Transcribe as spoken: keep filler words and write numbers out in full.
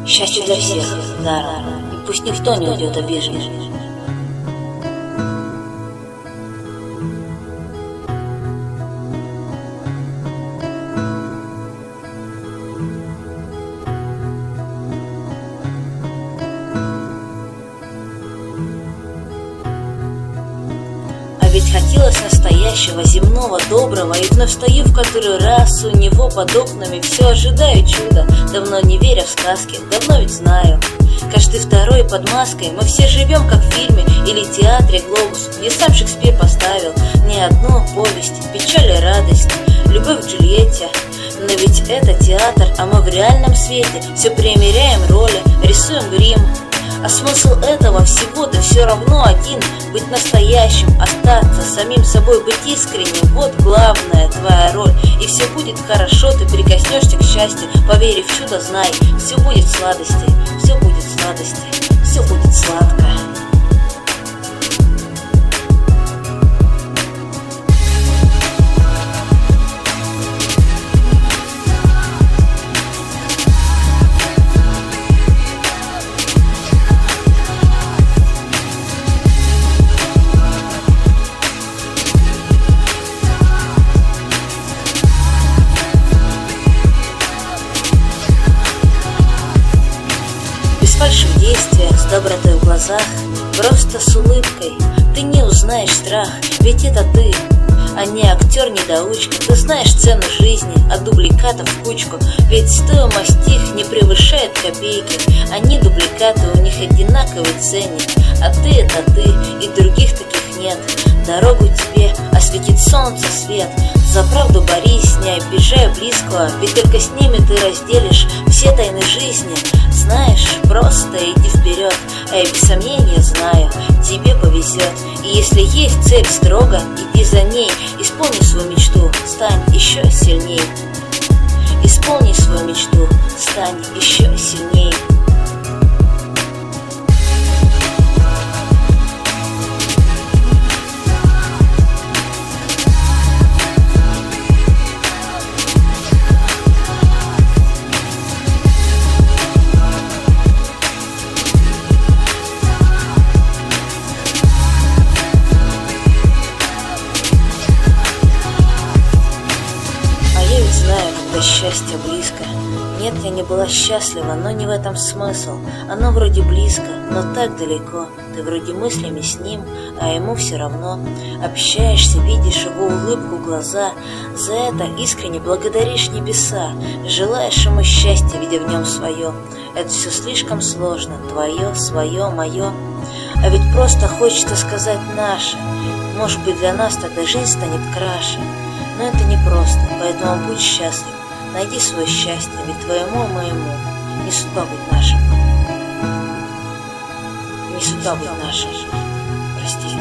Счастье для всех, даром, и пусть никто не уйдет обиженный. Ведь хотелось настоящего, земного, доброго. И вновь стою в который раз у него под окнами, все ожидаю чуда, давно не веря в сказки, давно ведь знаю. Каждый второй под маской, мы все живем как в фильме или театре «Глобус», где сам Шекспир поставил не одну повесть, печаль и радость, любовь к Джульетте. Но ведь это театр, а мы в реальном свете все примеряем роли, рисуем грим. А смысл этого всего-то все равно один: быть настоящим, остаться самим собой, быть искренним. Вот главная твоя роль. И все будет хорошо, ты прикоснешься к счастью. Поверив в чудо, знай, все будет сладости, все будет сладости, все будет сладко. Фальшь в действиях, с добротой в глазах, просто с улыбкой ты не узнаешь страх. Ведь это ты, а не актер-недоучка. Ты знаешь цену жизни, а дубликатов в кучку. Ведь стоимость их не превышает копейки. Они дубликаты, у них одинаковый ценник. А ты — это ты, и других таких нет. Дорогу тебе осветит солнце свет. За правду борись, не обижай близкого, ведь только с ними ты разделишь все тайны жизни. Знаешь, просто иди вперед, а я без сомнения знаю, тебе повезет. И если есть цель строго, иди за ней. Исполни свою мечту, стань еще сильней. Исполни свою мечту, стань еще сильней. Знаю, когда счастье близко. Нет, я не была счастлива, но не в этом смысл. Оно вроде близко, но так далеко. Ты вроде мыслями с ним, а ему все равно. Общаешься, видишь его улыбку, глаза. За это искренне благодаришь небеса. Желаешь ему счастья, видя в нем свое. Это все слишком сложно, твое, свое, мое. А ведь просто хочется сказать наше. Может быть, для нас тогда жизнь станет краше. Но это непросто, поэтому будь счастлив. Найди свое счастье, ведь твоему и моему не судьба быть нашим. Не судьба быть нашим. Прости.